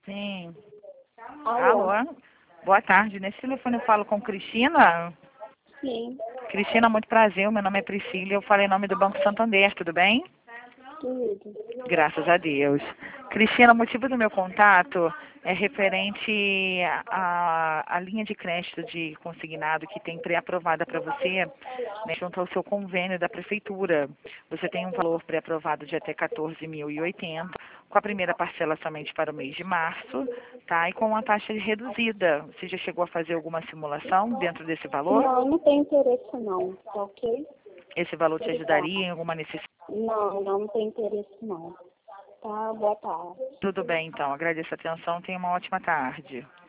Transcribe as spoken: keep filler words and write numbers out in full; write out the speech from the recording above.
Sim. Alô? Alô? Boa tarde. Nesse telefone eu falo com Cristina. Sim, Cristina, muito prazer. Meu nome é Priscila. Eu falei em nome do Banco Santander, tudo bem? tudo. Graças a Deus. Cristina, o motivo do meu contato é referente à à linha de crédito de consignado que tem pré-aprovada para você, né, junto ao seu convênio da prefeitura. Você tem um valor pré-aprovado de até quatorze mil e oitenta, com a primeira parcela somente para o mês de março, tá? E com uma taxa reduzida. Você já chegou a fazer alguma simulação dentro desse valor? Não, não tem interesse não, tá ok? Esse valor te Obrigada. ajudaria em alguma necessidade? Não, não, não tem interesse não. Tá, boa tarde. Tudo bem, então. Agradeço a atenção. Tenha uma ótima tarde.